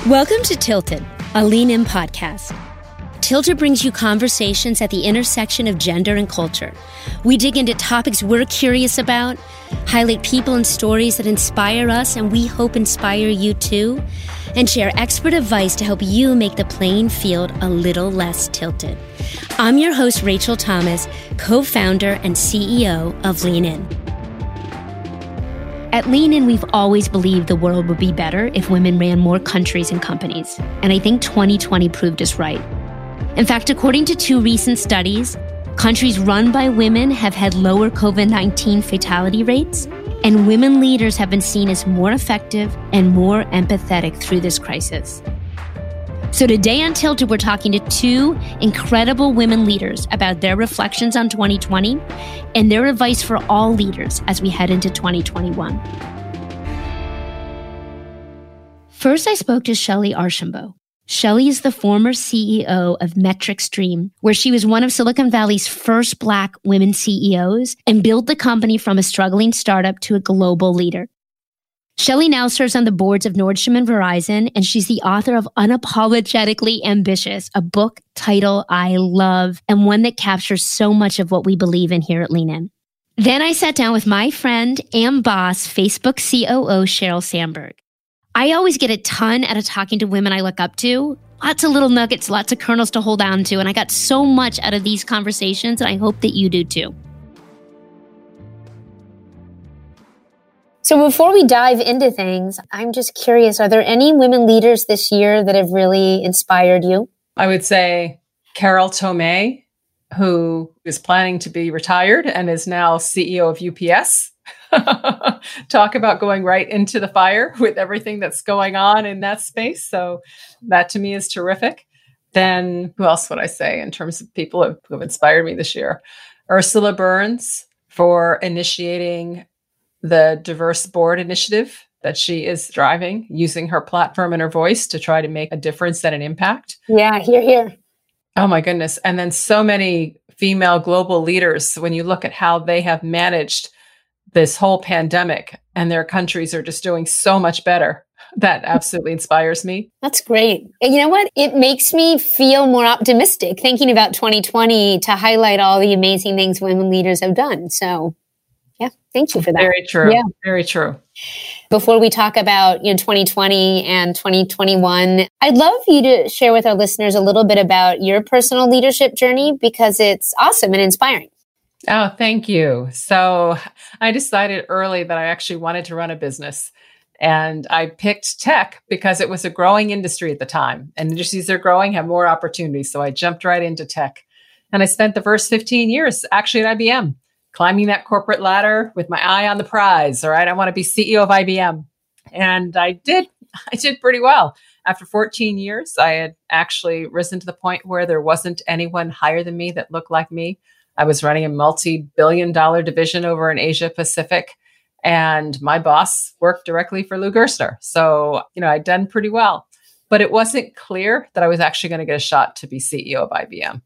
Welcome to Tilted, a Lean In podcast. Tilted brings you conversations at the intersection of gender and culture. We dig into topics we're curious about, highlight people and stories that inspire us and we hope inspire you too, and share expert advice to help you make the playing field a little less tilted. I'm your host, Rachel Thomas, co-founder and CEO of Lean In. At Lean In, we've always believed the world would be better if women ran more countries and companies, and I think 2020 proved us right. In fact, according to two recent studies, countries run by women have had lower COVID-19 fatality rates, and women leaders have been seen as more effective and more empathetic through this crisis. So today on Tilted, we're talking to two incredible women leaders about their reflections on 2020 and their advice for all leaders as we head into 2021. First, I spoke to Shelly Archambault. Shelly is the former CEO of MetricStream, where she was one of Silicon Valley's first Black women CEOs and built the company from a struggling startup to a global leader. Shelly now serves on the boards of Nordstrom and Verizon, and she's the author of Unapologetically Ambitious, a book title I love and one that captures so much of what we believe in here at Lean In. Then I sat down with my friend and boss, Facebook COO Sheryl Sandberg. I always get a ton out of talking to women I look up to. Lots of little nuggets, lots of kernels to hold on to, and I got so much out of these conversations, and I hope that you do too. So before we dive into things, I'm just curious, are there any women leaders this year that have really inspired you? I would say Carol Tomé, who is planning to be retired and is now CEO of UPS. Talk about going right into the fire with everything that's going on in that space. So that to me is terrific. Then who else would I say in terms of people who have inspired me this year? Ursula Burns for initiating the diverse board initiative that she is driving, using her platform and her voice to try to make a difference and an impact. Yeah, hear, hear. Oh my goodness. And then so many female global leaders, when you look at how they have managed this whole pandemic and their countries are just doing so much better. That absolutely inspires me. That's great. And you know what? It makes me feel more optimistic thinking about 2020 to highlight all the amazing things women leaders have done. So yeah, thank you for that. Very true. Yeah. Very true. Before we talk about 2020 and 2021, I'd love you to share with our listeners a little bit about your personal leadership journey because it's awesome and inspiring. Oh, thank you. So I decided early that I actually wanted to run a business. And I picked tech because it was a growing industry at the time. And industries are growing, have more opportunities. So I jumped right into tech. And I spent the first 15 years actually at IBM, climbing that corporate ladder with my eye on the prize. All right, I want to be CEO of IBM. And I did pretty well. After 14 years, I had actually risen to the point where there wasn't anyone higher than me that looked like me. I was running a multi-billion-dollar division over in Asia Pacific, and my boss worked directly for Lou Gerstner. So, I'd done pretty well, but it wasn't clear that I was actually going to get a shot to be CEO of IBM.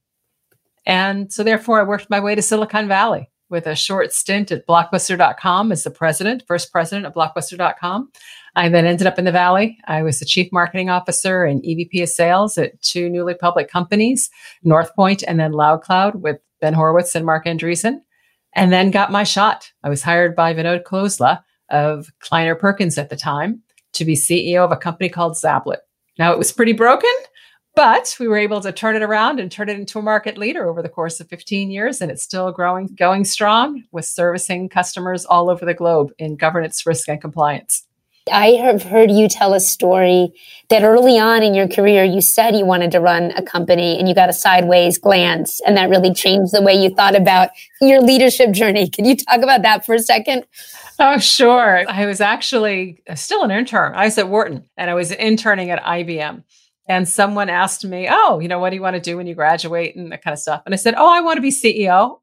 And so therefore I worked my way to Silicon Valley with a short stint at Blockbuster.com as the first president of Blockbuster.com. I then ended up in the Valley. I was the chief marketing officer and EVP of sales at two newly public companies, NorthPoint and then LoudCloud with Ben Horowitz and Mark Andreessen, and then got my shot. I was hired by Vinod Khosla of Kleiner Perkins at the time to be CEO of a company called Zablet. Now, it was pretty broken, but we were able to turn it around and turn it into a market leader over the course of 15 years, and it's still growing, going strong with servicing customers all over the globe in governance, risk, and compliance. I have heard you tell a story that early on in your career, you said you wanted to run a company and you got a sideways glance, and that really changed the way you thought about your leadership journey. Can you talk about that for a second? Oh, sure. I was actually still an intern. I was at Wharton and I was interning at IBM. And someone asked me, what do you want to do when you graduate and that kind of stuff? And I said, I want to be CEO.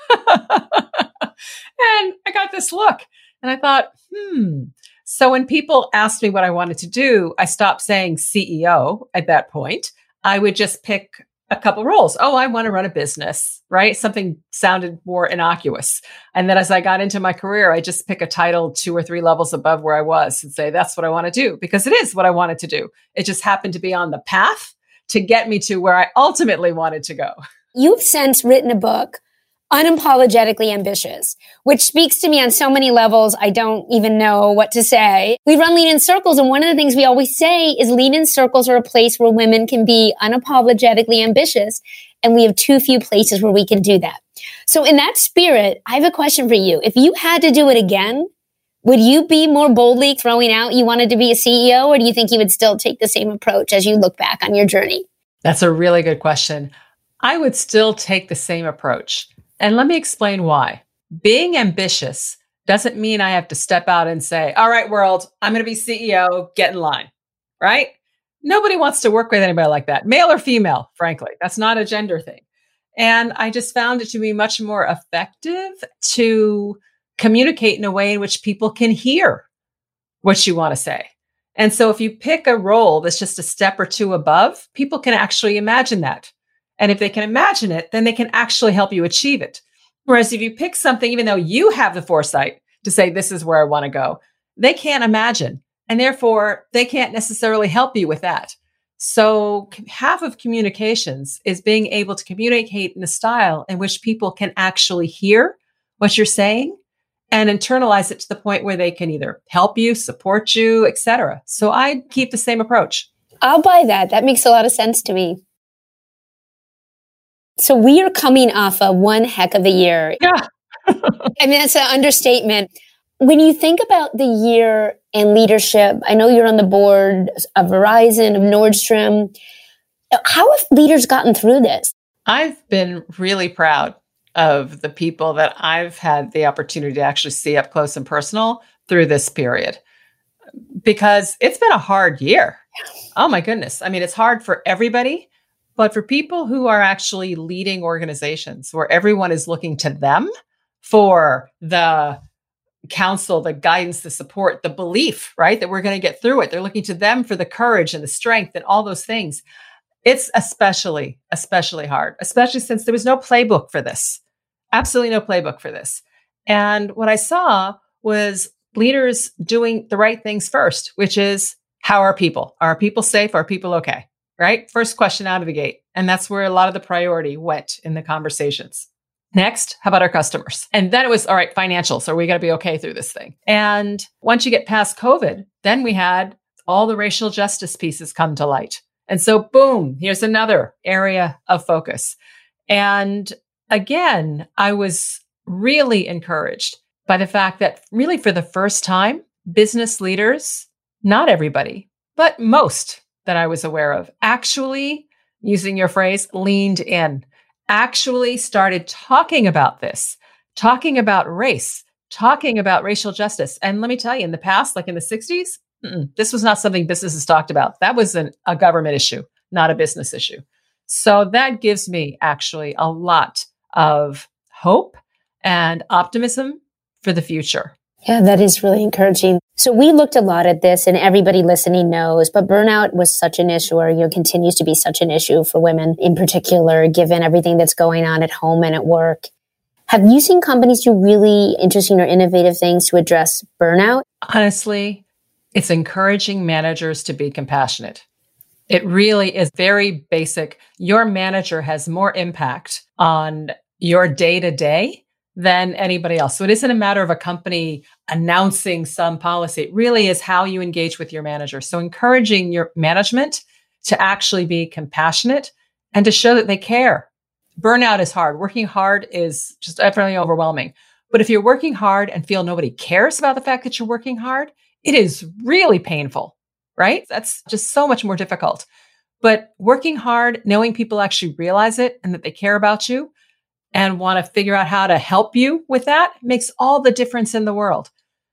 And I got this look and I thought, So when people asked me what I wanted to do, I stopped saying CEO at that point. I would just pick a couple roles. Oh, I want to run a business, right? Something sounded more innocuous. And then as I got into my career, I just pick a title 2 or 3 levels above where I was and say, that's what I want to do, because it is what I wanted to do. It just happened to be on the path to get me to where I ultimately wanted to go. You've since written a book, Unapologetically Ambitious, which speaks to me on so many levels, I don't even know what to say. We run Lean In Circles, and one of the things we always say is Lean In Circles are a place where women can be unapologetically ambitious, and we have too few places where we can do that. So in that spirit, I have a question for you. If you had to do it again, would you be more boldly throwing out you wanted to be a CEO, or do you think you would still take the same approach as you look back on your journey? That's a really good question. I would still take the same approach. And let me explain why. Being ambitious doesn't mean I have to step out and say, all right, world, I'm going to be CEO, get in line, right? Nobody wants to work with anybody like that, male or female, frankly. That's not a gender thing. And I just found it to be much more effective to communicate in a way in which people can hear what you want to say. And so if you pick a role that's just a step or two above, people can actually imagine that. And if they can imagine it, then they can actually help you achieve it. Whereas if you pick something, even though you have the foresight to say, this is where I want to go, they can't imagine. And therefore, they can't necessarily help you with that. So half of communications is being able to communicate in a style in which people can actually hear what you're saying and internalize it to the point where they can either help you, support you, etc. So I keep the same approach. I'll buy that. That makes a lot of sense to me. So we are coming off of one heck of a year. Yeah. I mean, that's an understatement. When you think about the year and leadership, I know you're on the board of Verizon, of Nordstrom. How have leaders gotten through this? I've been really proud of the people that I've had the opportunity to actually see up close and personal through this period, because it's been a hard year. Oh my goodness. I mean, it's hard for everybody. But for people who are actually leading organizations where everyone is looking to them for the counsel, the guidance, the support, the belief, right, that we're going to get through it. They're looking to them for the courage and the strength and all those things. It's especially hard, especially since there was no playbook for this. Absolutely no playbook for this. And what I saw was leaders doing the right things first, which is, how are people? Are people safe? Are people okay? Right? First question out of the gate. And that's where a lot of the priority went in the conversations. Next, how about our customers? And then it was, all right, financials. Are we going to be okay through this thing? And once you get past COVID, then we had all the racial justice pieces come to light. And so, boom, here's another area of focus. And again, I was really encouraged by the fact that really for the first time, business leaders, not everybody, but most that I was aware of, actually, using your phrase, leaned in, actually started talking about this, talking about race, talking about racial justice. And let me tell you, in the past, like in the 60s, this was not something businesses talked about. That was a government issue, not a business issue. So that gives me actually a lot of hope and optimism for the future. Yeah, that is really encouraging. So we looked a lot at this, and everybody listening knows, but burnout was such an issue, or continues to be such an issue for women in particular, given everything that's going on at home and at work. Have you seen companies do really interesting or innovative things to address burnout? Honestly, it's encouraging managers to be compassionate. It really is very basic. Your manager has more impact on your day-to-day than anybody else. So it isn't a matter of a company announcing some policy. It really is how you engage with your manager. So encouraging your management to actually be compassionate and to show that they care. Burnout is hard. Working hard is just definitely overwhelming. But if you're working hard and feel nobody cares about the fact that you're working hard, it is really painful, right? That's just so much more difficult. But working hard, knowing people actually realize it and that they care about you, and want to figure out how to help you with that makes all the difference in the world.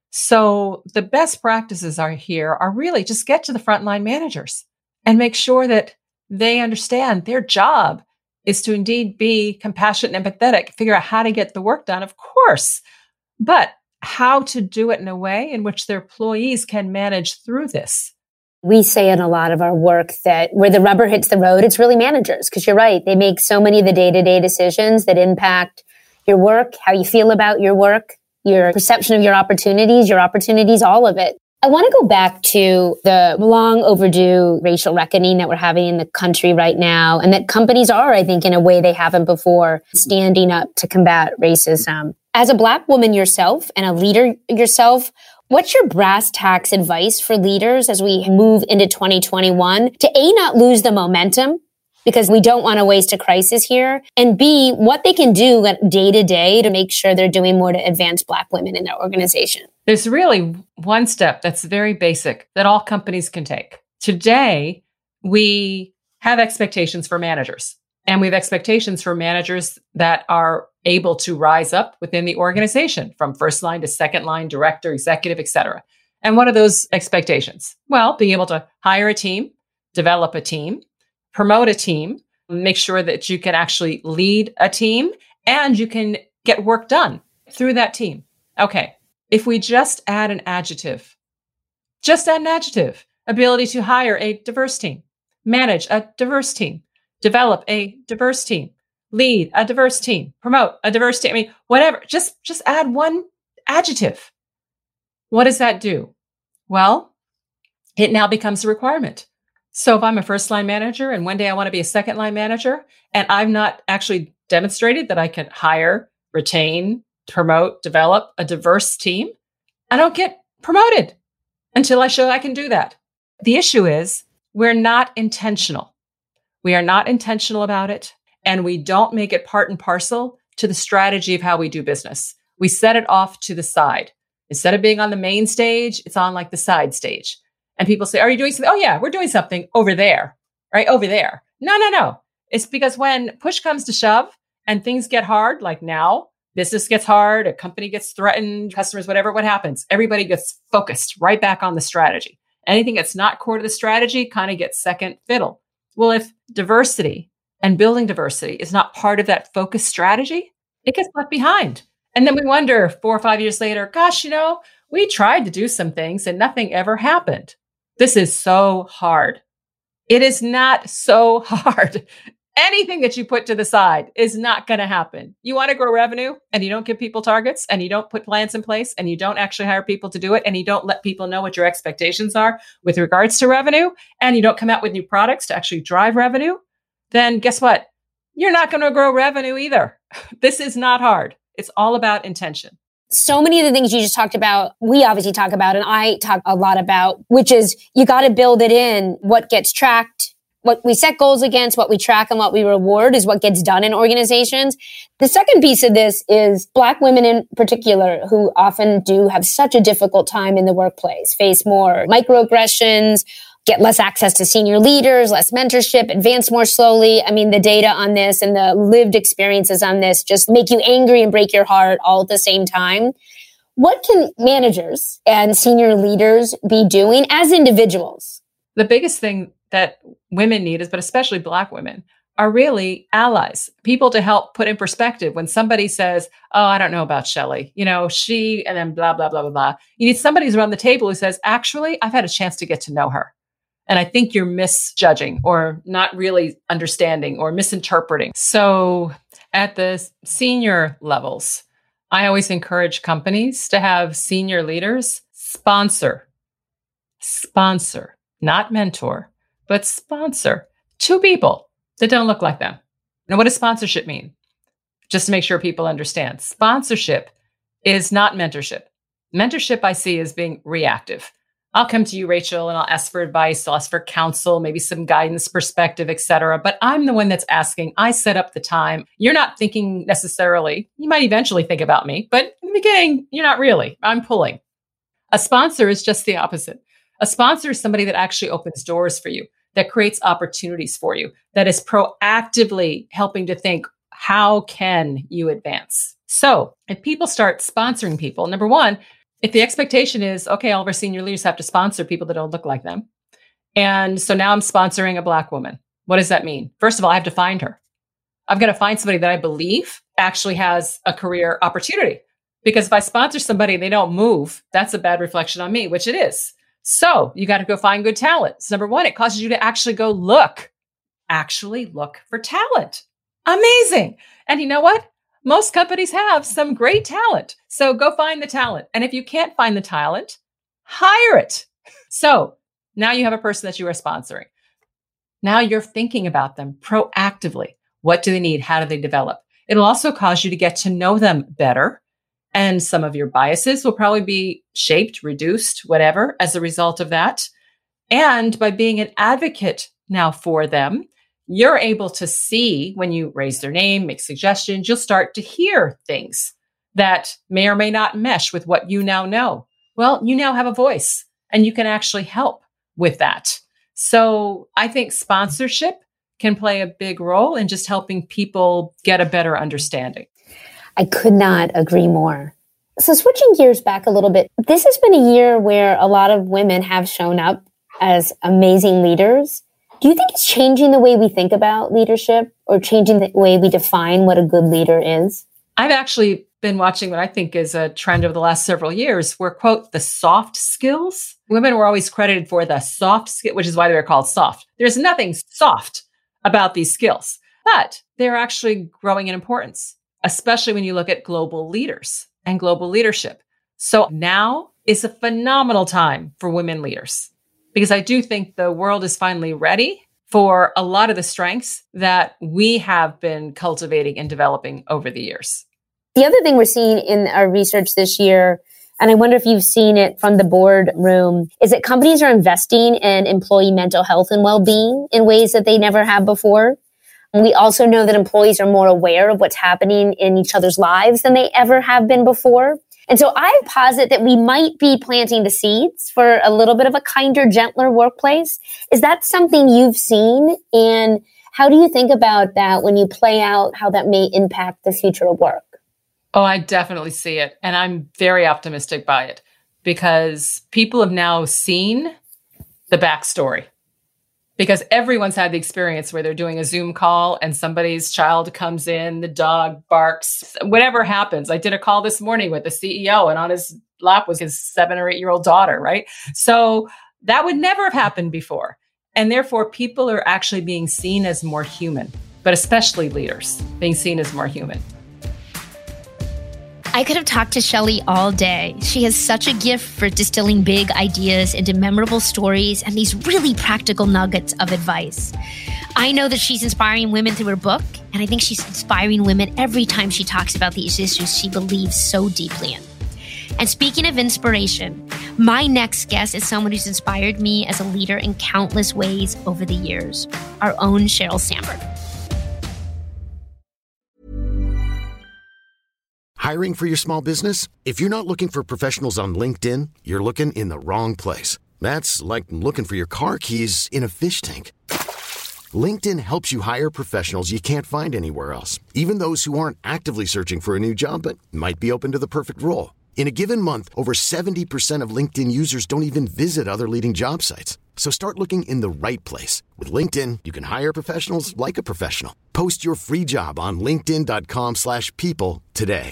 So the best practices are really just get to the frontline managers and make sure that they understand their job is to indeed be compassionate and empathetic, figure out how to get the work done, of course, but how to do it in a way in which their employees can manage through this. We say in a lot of our work that where the rubber hits the road, it's really managers. Because you're right. They make so many of the day-to-day decisions that impact your work, how you feel about your work, your perception of your opportunities, all of it. I want to go back to the long overdue racial reckoning that we're having in the country right now, and that companies are, I think, in a way they haven't before, standing up to combat racism. As a Black woman yourself and a leader yourself, what's your brass tacks advice for leaders as we move into 2021 to A, not lose the momentum, because we don't want to waste a crisis here, and B, what they can do day to day to make sure they're doing more to advance Black women in their organization? There's really one step that's very basic that all companies can take. Today, we have expectations for managers, and we have expectations for managers that are able to rise up within the organization from first line to second line, director, executive, et cetera. And what are those expectations? Well, being able to hire a team, develop a team, promote a team, make sure that you can actually lead a team and you can get work done through that team. Okay. If we just add an adjective, ability to hire a diverse team, manage a diverse team, develop a diverse team, lead a diverse team, promote a diverse team. I mean, whatever, just add one adjective. What does that do? Well, it now becomes a requirement. So if I'm a first line manager and one day I want to be a second line manager and I've not actually demonstrated that I can hire, retain, promote, develop a diverse team, I don't get promoted until I show I can do that. The issue is we're not intentional. We are not intentional about it, and we don't make it part and parcel to the strategy of how we do business. We set it off to the side. Instead of being on the main stage, it's on like the side stage. And people say, are you doing something? Oh yeah, we're doing something over there, right? Over there. No. It's because when push comes to shove and things get hard, like now, business gets hard, a company gets threatened, customers, whatever, what happens? Everybody gets focused right back on the strategy. Anything that's not core to the strategy kind of gets second fiddle. Well, if diversity and building diversity is not part of that focused strategy, it gets left behind. And then we wonder 4 or 5 years later, gosh, we tried to do some things and nothing ever happened. This is so hard. It is not so hard. Anything that you put to the side is not going to happen. You want to grow revenue and you don't give people targets and you don't put plans in place and you don't actually hire people to do it and you don't let people know what your expectations are with regards to revenue and you don't come out with new products to actually drive revenue, then guess what? You're not going to grow revenue either. This is not hard. It's all about intention. So many of the things you just talked about, we obviously talk about, and I talk a lot about, which is you got to build it in. What gets tracked, what we set goals against, what we track and what we reward is what gets done in organizations. The second piece of this is Black women in particular, who often do have such a difficult time in the workplace, face more microaggressions, get less access to senior leaders, less mentorship, advance more slowly. I mean, the data on this and the lived experiences on this just make you angry and break your heart all at the same time. What can managers and senior leaders be doing as individuals? The biggest thing that women need is, but especially Black women, are really allies, people to help put in perspective when somebody says, oh, I don't know about Shelley, she, and then blah, blah, blah, blah, blah. You need somebody who's around the table who says, actually, I've had a chance to get to know her. And I think you're misjudging or not really understanding or misinterpreting. So at the senior levels, I always encourage companies to have senior leaders sponsor, not mentor, but sponsor 2 people that don't look like them. Now, what does sponsorship mean? Just to make sure people understand. Sponsorship is not mentorship. Mentorship I see as being reactive. I'll come to you, Rachel, and I'll ask for advice. I'll ask for counsel, maybe some guidance, perspective, et cetera. But I'm the one that's asking. I set up the time. You're not thinking necessarily. You might eventually think about me, but in the beginning, you're not really. I'm pulling. A sponsor is just the opposite. A sponsor is somebody that actually opens doors for you, that creates opportunities for you, that is proactively helping to think, how can you advance? So if people start sponsoring people, number one, if the expectation is, okay, all of our senior leaders have to sponsor people that don't look like them. And so now I'm sponsoring a Black woman. What does that mean? First of all, I have to find her. I've got to find somebody that I believe actually has a career opportunity. Because if I sponsor somebody and they don't move, that's a bad reflection on me, which it is. So you got to go find good talent. So number one, it causes you to actually go look for talent. Amazing. And you know what? Most companies have some great talent. So go find the talent. And if you can't find the talent, hire it. So now you have a person that you are sponsoring. Now you're thinking about them proactively. What do they need? How do they develop? It'll also cause you to get to know them better. And some of your biases will probably be shaped, reduced, whatever, as a result of that. And by being an advocate now for them, you're able to see when you raise their name, make suggestions, you'll start to hear things that may or may not mesh with what you now know. Well, you now have a voice and you can actually help with that. So I think sponsorship can play a big role in just helping people get a better understanding. I could not agree more. So switching gears back a little bit, this has been a year where a lot of women have shown up as amazing leaders. Do you think it's changing the way we think about leadership or changing the way we define what a good leader is? I've actually been watching what I think is a trend over the last several years where, quote, the soft skills. Women were always credited for the soft skill, which is why they were called soft. There's nothing soft about these skills, but they're actually growing in importance, especially when you look at global leaders and global leadership. So now is a phenomenal time for women leaders, because I do think the world is finally ready for a lot of the strengths that we have been cultivating and developing over the years. The other thing we're seeing in our research this year, and I wonder if you've seen it from the boardroom, is that companies are investing in employee mental health and well-being in ways that they never have before. And we also know that employees are more aware of what's happening in each other's lives than they ever have been before. And so I posit that we might be planting the seeds for a little bit of a kinder, gentler workplace. Is that something you've seen? And how do you think about that when you play out how that may impact the future of work? Oh, I definitely see it. And I'm very optimistic by it because people have now seen the backstory. Because everyone's had the experience where they're doing a Zoom call and somebody's child comes in, the dog barks, whatever happens. I did a call this morning with the CEO and on his lap was his 7 or 8-year-old daughter, right? So that would never have happened before. And therefore, people are actually being seen as more human, but especially leaders being seen as more human. I could have talked to Shelley all day. She has such a gift for distilling big ideas into memorable stories and these really practical nuggets of advice. I know that she's inspiring women through her book, and I think she's inspiring women every time she talks about these issues she believes so deeply in. And speaking of inspiration, my next guest is someone who's inspired me as a leader in countless ways over the years, our own Sheryl Sandberg. Hiring for your small business? If you're not looking for professionals on LinkedIn, you're looking in the wrong place. That's like looking for your car keys in a fish tank. LinkedIn helps you hire professionals you can't find anywhere else, even those who aren't actively searching for a new job but might be open to the perfect role. In a given month, over 70% of LinkedIn users don't even visit other leading job sites. So start looking in the right place. With LinkedIn, you can hire professionals like a professional. Post your free job on linkedin.com/people today.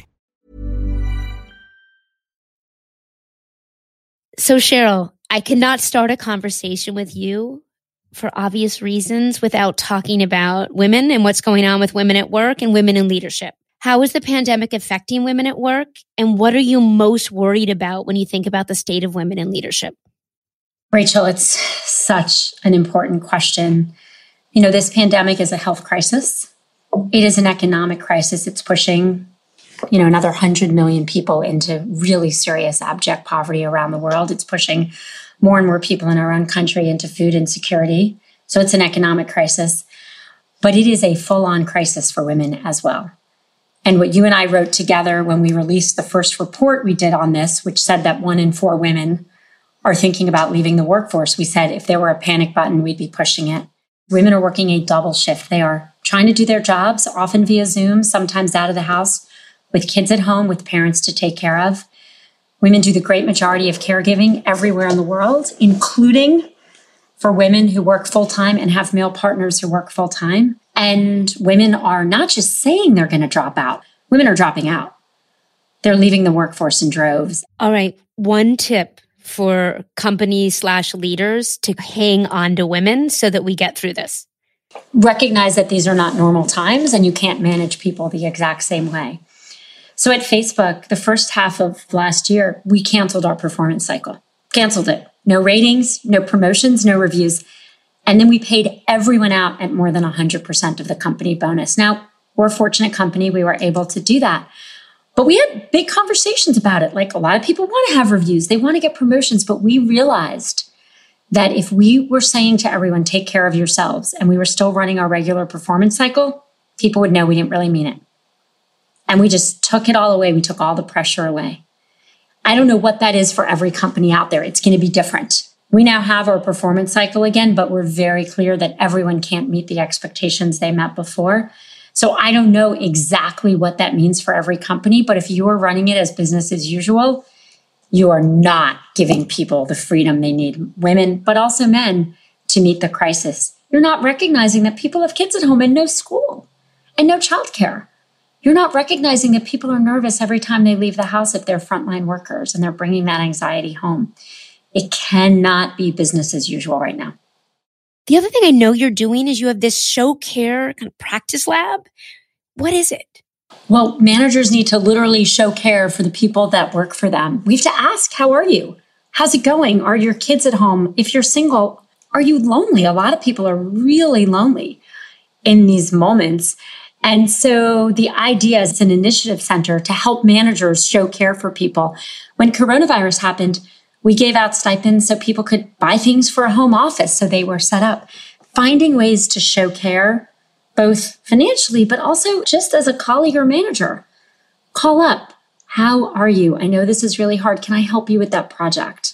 So Sheryl, I cannot start a conversation with you for obvious reasons without talking about women and what's going on with women at work and women in leadership. How is the pandemic affecting women at work? And what are you most worried about when you think about the state of women in leadership? Rachel, it's such an important question. You know, this pandemic is a health crisis. It is an economic crisis. It's pushing another 100 million people into really serious abject poverty around the world. It's pushing more and more people in our own country into food insecurity. So it's an economic crisis, but it is a full-on crisis for women as well. And what you and I wrote together when we released the first report we did on this, which said that 1 in 4 women are thinking about leaving the workforce, we said if there were a panic button, we'd be pushing it. Women are working a double shift. They are trying to do their jobs, often via Zoom, sometimes out of the house, with kids at home, with parents to take care of. Women do the great majority of caregiving everywhere in the world, including for women who work full-time and have male partners who work full-time. And women are not just saying they're going to drop out. Women are dropping out. They're leaving the workforce in droves. All right. One tip for companies/leaders to hang on to women so that we get through this? Recognize that these are not normal times and you can't manage people the exact same way. So at Facebook, the first half of last year, we canceled our performance cycle. Canceled it. No ratings, no promotions, no reviews. And then we paid everyone out at more than 100% of the company bonus. Now, we're a fortunate company. We were able to do that. But we had big conversations about it. Like, a lot of people want to have reviews. They want to get promotions. But we realized that if we were saying to everyone, take care of yourselves, and we were still running our regular performance cycle, people would know we didn't really mean it. And we just took it all away. We took all the pressure away. I don't know what that is for every company out there. It's going to be different. We now have our performance cycle again, but we're very clear that everyone can't meet the expectations they met before. So I don't know exactly what that means for every company, but if you are running it as business as usual, you are not giving people the freedom they need, women, but also men, to meet the crisis. You're not recognizing that people have kids at home and no school and no childcare. You're not recognizing that people are nervous every time they leave the house if they're frontline workers and they're bringing that anxiety home. It cannot be business as usual right now. The other thing I know you're doing is you have this show care kind of practice lab. What is it? Well, managers need to literally show care for the people that work for them. We have to ask, how are you? How's it going? Are your kids at home? If you're single, are you lonely? A lot of people are really lonely in these moments. And so the idea is an initiative center to help managers show care for people. When coronavirus happened, we gave out stipends so people could buy things for a home office, so they were set up. Finding ways to show care, both financially, but also just as a colleague or manager. Call up. How are you? I know this is really hard. Can I help you with that project?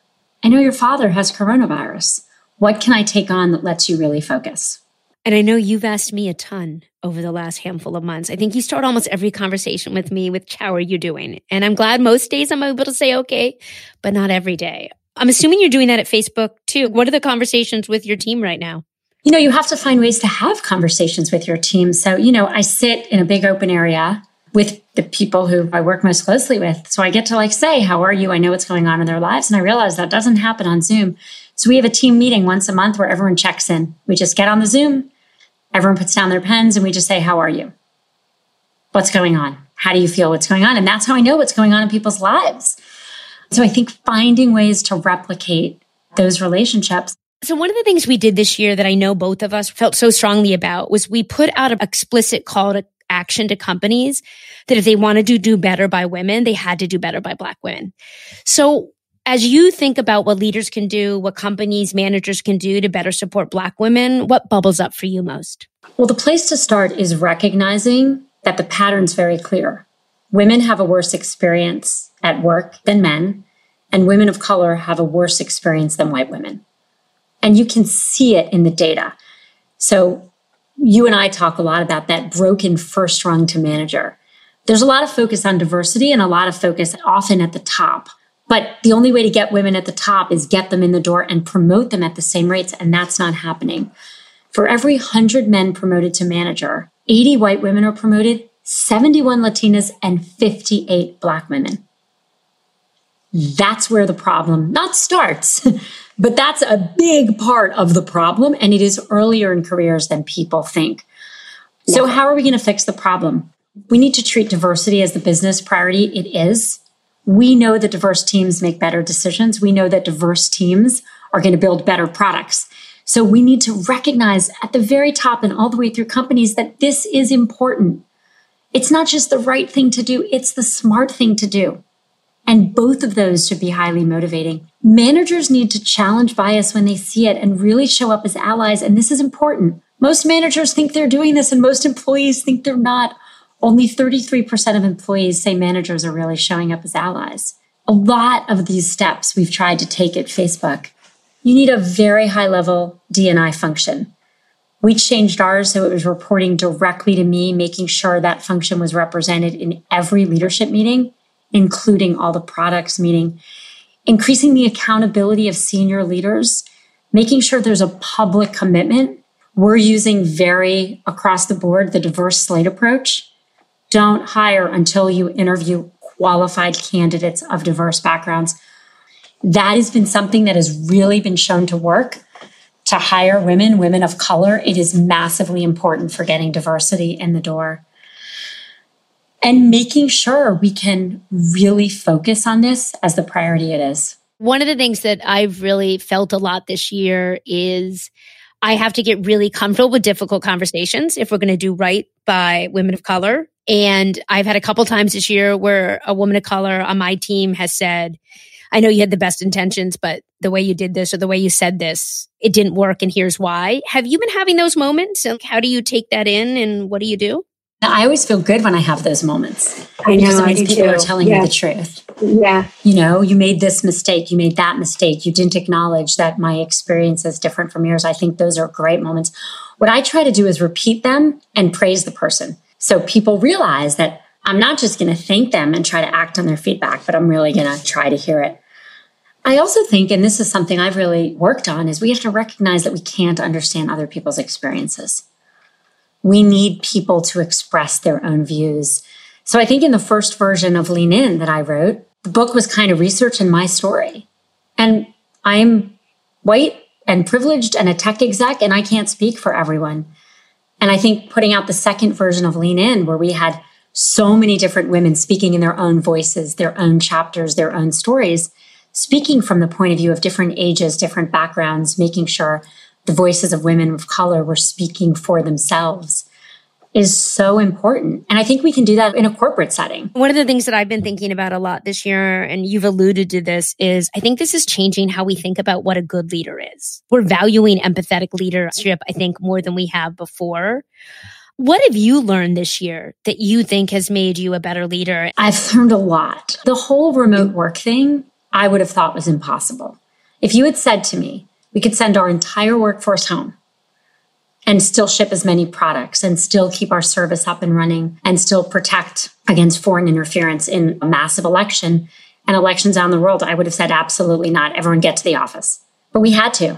I know your father has coronavirus. What can I take on that lets you really focus? And I know you've asked me a ton over the last handful of months. I think you start almost every conversation with me with, how are you doing? And I'm glad most days I'm able to say, okay, but not every day. I'm assuming you're doing that at Facebook too. What are the conversations with your team right now? You have to find ways to have conversations with your team. So, I sit in a big open area with the people who I work most closely with. So I get to say, how are you? I know what's going on in their lives. And I realize that doesn't happen on Zoom. So we have a team meeting once a month where everyone checks in. We just get on the Zoom. Everyone puts down their pens and we just say, how are you? What's going on? How do you feel? What's going on? And that's how I know what's going on in people's lives. So I think finding ways to replicate those relationships. So one of the things we did this year that I know both of us felt so strongly about was we put out an explicit call to action to companies that if they wanted to do better by women, they had to do better by Black women. So as you think about what leaders can do, what companies, managers can do to better support Black women, what bubbles up for you most? Well, the place to start is recognizing that the pattern's very clear. Women have a worse experience at work than men, and women of color have a worse experience than white women. And you can see it in the data. So you and I talk a lot about that broken first rung to manager. There's a lot of focus on diversity and a lot of focus often at the top. But the only way to get women at the top is get them in the door and promote them at the same rates. And that's not happening. For every 100 men promoted to manager, 80 white women are promoted, 71 Latinas, and 58 Black women. That's where the problem not starts, but that's a big part of the problem. And it is earlier in careers than people think. So how are we going to fix the problem? We need to treat diversity as the business priority it is. We know that diverse teams make better decisions. We know that diverse teams are going to build better products. So we need to recognize at the very top and all the way through companies that this is important. It's not just the right thing to do, it's the smart thing to do. And both of those should be highly motivating. Managers need to challenge bias when they see it and really show up as allies. And this is important. Most managers think they're doing this and most employees think they're not. Only 33% of employees say managers are really showing up as allies. A lot of these steps we've tried to take at Facebook. You need a very high-level D&I function. We changed ours so it was reporting directly to me, making sure that function was represented in every leadership meeting, including all the products meeting, increasing the accountability of senior leaders, making sure there's a public commitment. We're using very across the board, the diverse slate approach. Don't hire until you interview qualified candidates of diverse backgrounds. That has been something that has really been shown to work to hire women of color. It is massively important for getting diversity in the door. And making sure we can really focus on this as the priority it is. One of the things that I've really felt a lot this year is I have to get really comfortable with difficult conversations if we're going to do right by women of color. And I've had a couple times this year where a woman of color on my team has said, I know you had the best intentions, but the way you did this or the way you said this, it didn't work. And here's why. Have you been having those moments? And how do you take that in? And what do you do? I always feel good when I have those moments. I know, because it means people are telling you the truth. Yeah. You know, you made this mistake, you made that mistake. You didn't acknowledge that my experience is different from yours. I think those are great moments. What I try to do is repeat them and praise the person. So people realize that I'm not just going to thank them and try to act on their feedback, but I'm really going to try to hear it. I also think, and this is something I've really worked on, is we have to recognize that we can't understand other people's experiences. We need people to express their own views. So I think in the first version of Lean In that I wrote, the book was kind of research in my story. And I'm white and privileged and a tech exec, and I can't speak for everyone. And I think putting out the second version of Lean In, where we had so many different women speaking in their own voices, their own chapters, their own stories, speaking from the point of view of different ages, different backgrounds, making sure the voices of women of color were speaking for themselves, is so important. And I think we can do that in a corporate setting. One of the things that I've been thinking about a lot this year, and you've alluded to this, is I think this is changing how we think about what a good leader is. We're valuing empathetic leadership, I think, more than we have before. What have you learned this year that you think has made you a better leader? I've learned a lot. The whole remote work thing, I would have thought was impossible. If you had said to me, we could send our entire workforce home and still ship as many products and still keep our service up and running and still protect against foreign interference in a massive election and elections around the world, I would have said absolutely not. Everyone get to the office. But we had to.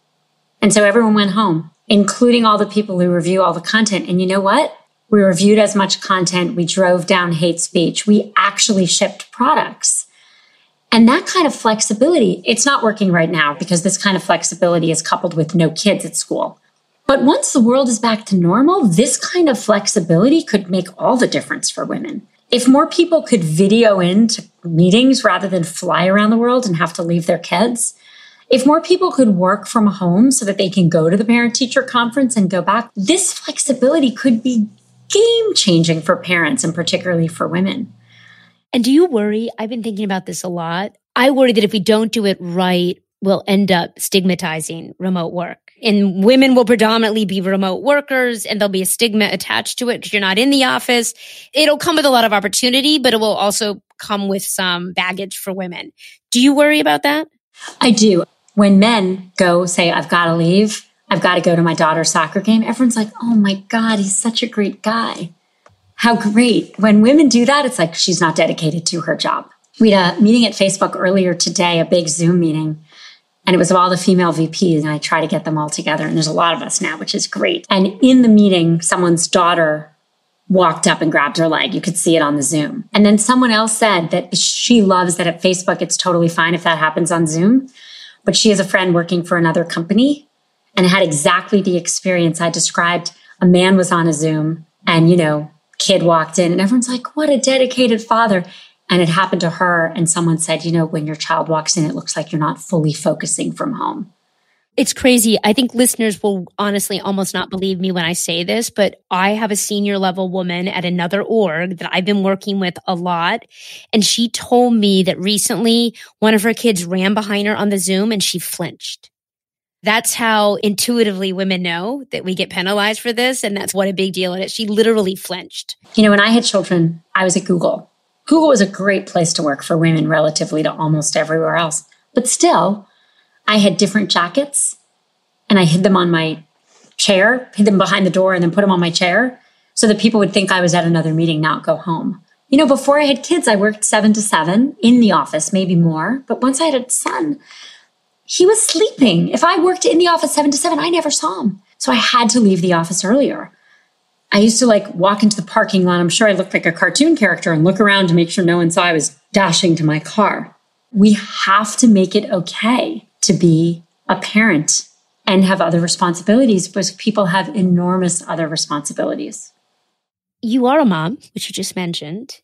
And so everyone went home, including all the people who review all the content. And you know what? We reviewed as much content. We drove down hate speech. We actually shipped products. And that kind of flexibility, it's not working right now because this kind of flexibility is coupled with no kids at school. But once the world is back to normal, this kind of flexibility could make all the difference for women. If more people could video into meetings rather than fly around the world and have to leave their kids, if more people could work from home so that they can go to the parent-teacher conference and go back, this flexibility could be game-changing for parents and particularly for women. And do you worry? I've been thinking about this a lot. I worry that if we don't do it right, we'll end up stigmatizing remote work. And women will predominantly be remote workers, and there'll be a stigma attached to it because you're not in the office. It'll come with a lot of opportunity, but it will also come with some baggage for women. Do you worry about that? I do. When men go say, I've got to leave, I've got to go to my daughter's soccer game, everyone's like, oh my God, he's such a great guy. How great. When women do that, it's like she's not dedicated to her job. We had a meeting at Facebook earlier today, a big Zoom meeting, and it was of all the female VPs, and I try to get them all together. And there's a lot of us now, which is great. And in the meeting, someone's daughter walked up and grabbed her leg. You could see it on the Zoom. And then someone else said that she loves that at Facebook, it's totally fine if that happens on Zoom. But she has a friend working for another company and had exactly the experience I described. A man was on a Zoom and, kid walked in and everyone's like, what a dedicated father. And it happened to her. And someone said, when your child walks in, it looks like you're not fully focusing from home. It's crazy. I think listeners will honestly almost not believe me when I say this, but I have a senior level woman at another org that I've been working with a lot. And she told me that recently one of her kids ran behind her on the Zoom and she flinched. That's how intuitively women know that we get penalized for this. And that's what a big deal it is. She literally flinched. When I had children, I was at Google. Google was a great place to work for women relatively to almost everywhere else. But still, I had different jackets and I hid them on my chair, hid them behind the door and then put them on my chair so that people would think I was at another meeting, not go home. Before I had kids, I worked 7 to 7 in the office, maybe more. But once I had a son, he was sleeping. If I worked in the office 7 to 7, I never saw him. So I had to leave the office earlier. I used to walk into the parking lot. I'm sure I looked like a cartoon character and look around to make sure no one saw I was dashing to my car. We have to make it okay to be a parent and have other responsibilities, because people have enormous other responsibilities. You are a mom, which you just mentioned,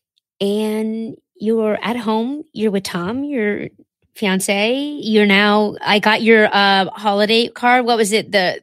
and you're at home. You're with Tom, your fiance. You're now, I got your holiday card. What was it? The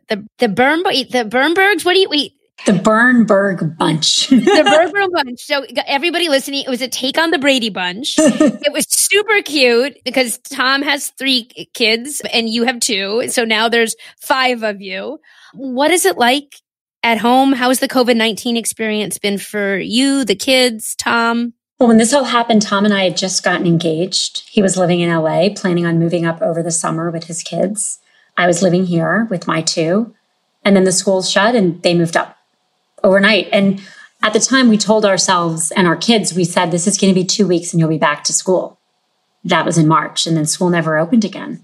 Bernbergs? What do you eat? The Bernberg Bunch. The Bernberg Bunch. So everybody listening, it was a take on the Brady Bunch. It was super cute because Tom has 3 kids and you have 2. So now there's 5 of you. What is it like at home? How has the COVID-19 experience been for you, the kids, Tom? Well, when this all happened, Tom and I had just gotten engaged. He was living in LA, planning on moving up over the summer with his kids. I was living here with my 2. And then the schools shut and they moved up overnight. And at the time, we told ourselves and our kids, we said, this is going to be 2 weeks and you'll be back to school. That was in March. And then school never opened again.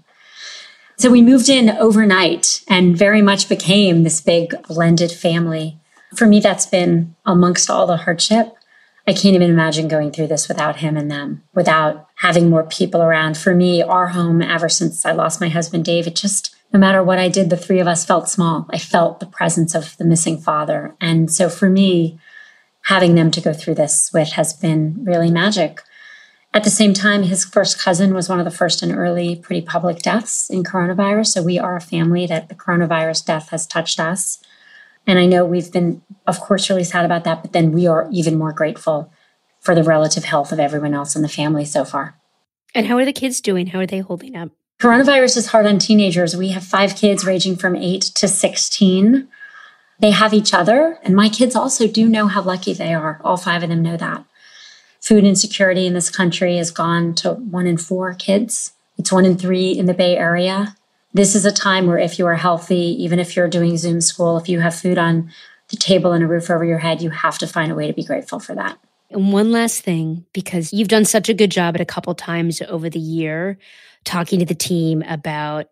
So we moved in overnight and very much became this big blended family. For me, that's been amongst all the hardship. I can't even imagine going through this without him and them, without having more people around. For me, our home, ever since I lost my husband, Dave, it just, no matter what I did, the 3 of us felt small. I felt the presence of the missing father. And so for me, having them to go through this with has been really magic. At the same time, his first cousin was one of the first and early pretty public deaths in coronavirus. So we are a family that the coronavirus death has touched us. And I know we've been, of course, really sad about that, but then we are even more grateful for the relative health of everyone else in the family so far. And how are the kids doing? How are they holding up? Coronavirus is hard on teenagers. We have 5 kids ranging from 8 to 16. They have each other. And my kids also do know how lucky they are. All 5 of them know that. Food insecurity in this country has gone to 1 in 4 kids. It's 1 in 3 in the Bay Area. This is a time where if you are healthy, even if you're doing Zoom school, if you have food on the table and a roof over your head, you have to find a way to be grateful for that. And one last thing, because you've done such a good job at a couple times over the year, talking to the team about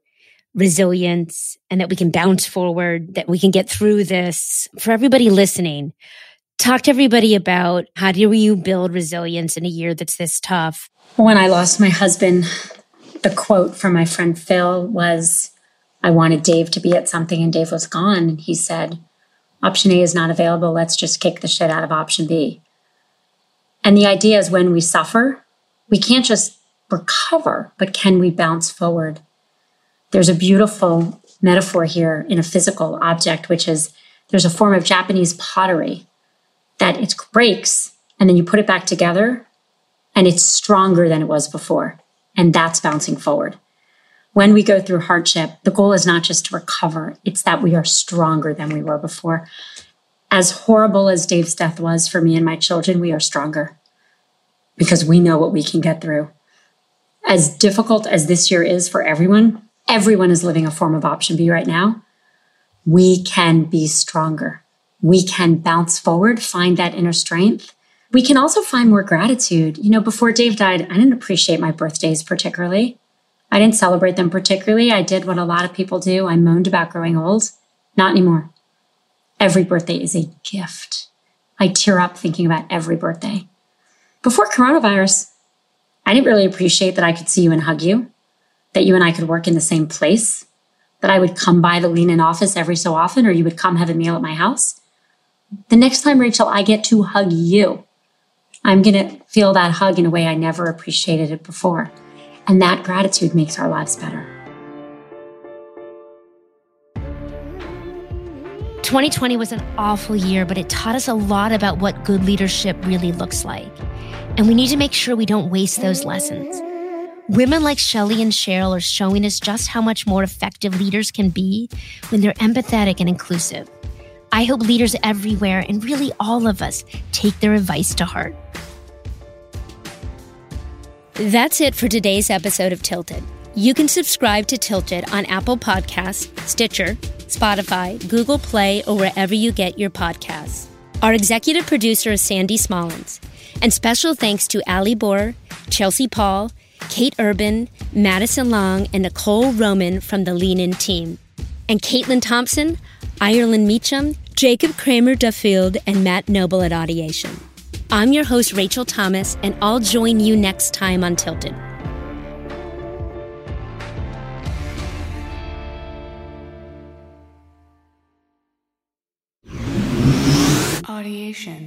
resilience and that we can bounce forward, that we can get through this. For everybody listening, talk to everybody about how do you build resilience in a year that's this tough? When I lost my husband, the quote from my friend Phil was, I wanted Dave to be at something and Dave was gone. And he said, option A is not available. Let's just kick the shit out of option B. And the idea is when we suffer, we can't just recover, but can we bounce forward? There's a beautiful metaphor here in a physical object, which is there's a form of Japanese pottery that it breaks and then you put it back together and it's stronger than it was before. And that's bouncing forward. When we go through hardship, the goal is not just to recover. It's that we are stronger than we were before. As horrible as Dave's death was for me and my children, we are stronger because we know what we can get through. As difficult as this year is for everyone is living a form of option B right now. We can be stronger. We can bounce forward, find that inner strength. We can also find more gratitude. You know, before Dave died, I didn't appreciate my birthdays particularly. I didn't celebrate them particularly. I did what a lot of people do. I moaned about growing old. Not anymore. Every birthday is a gift. I tear up thinking about every birthday. Before coronavirus, I didn't really appreciate that I could see you and hug you, that you and I could work in the same place, that I would come by the Lean In office every so often, or you would come have a meal at my house. The next time, Rachel, I get to hug you, I'm going to feel that hug in a way I never appreciated it before. And that gratitude makes our lives better. 2020 was an awful year, but it taught us a lot about what good leadership really looks like. And we need to make sure we don't waste those lessons. Women like Shelley and Cheryl are showing us just how much more effective leaders can be when they're empathetic and inclusive. I hope leaders everywhere, and really all of us, take their advice to heart. That's it for today's episode of Tilted. You can subscribe to Tilted on Apple Podcasts, Stitcher, Spotify, Google Play, or wherever you get your podcasts. Our executive producer is Sandy Smollins. And special thanks to Ali Bohr, Chelsea Paul, Kate Urban, Madison Long, and Nicole Roman from the Lean In team. And Caitlin Thompson, Ireland Meacham, Jacob Kramer-Duffield, and Matt Noble at Audiation. I'm your host, Rachel Thomas, and I'll join you next time on Tilted. Audiation.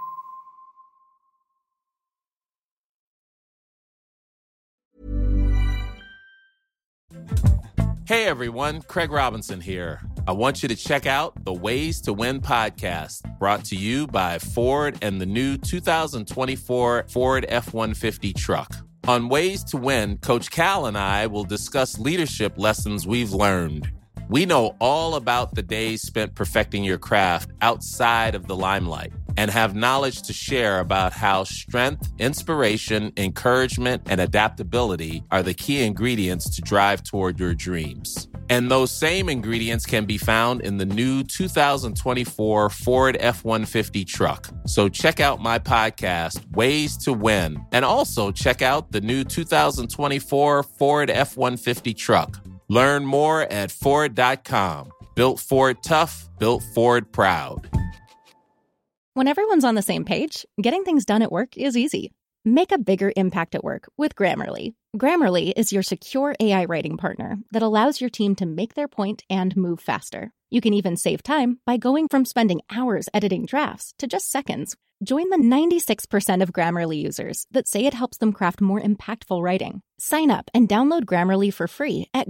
Hey everyone, Craig Robinson here. I want you to check out the Ways to Win podcast, brought to you by Ford and the new 2024 Ford F-150 truck. On Ways to Win, Coach Cal and I will discuss leadership lessons we've learned. We know all about the days spent perfecting your craft outside of the limelight and have knowledge to share about how strength, inspiration, encouragement, and adaptability are the key ingredients to drive toward your dreams. And those same ingredients can be found in the new 2024 Ford F-150 truck. So check out my podcast, Ways to Win, and also check out the new 2024 Ford F-150 truck. Learn more at Ford.com. Built Ford tough, built Ford proud. When everyone's on the same page, getting things done at work is easy. Make a bigger impact at work with Grammarly. Grammarly is your secure AI writing partner that allows your team to make their point and move faster. You can even save time by going from spending hours editing drafts to just seconds. Join the 96% of Grammarly users that say it helps them craft more impactful writing. Sign up and download Grammarly for free at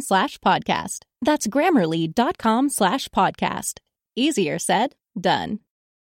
Grammarly.com/podcast. That's Grammarly.com/podcast. Easier said, done.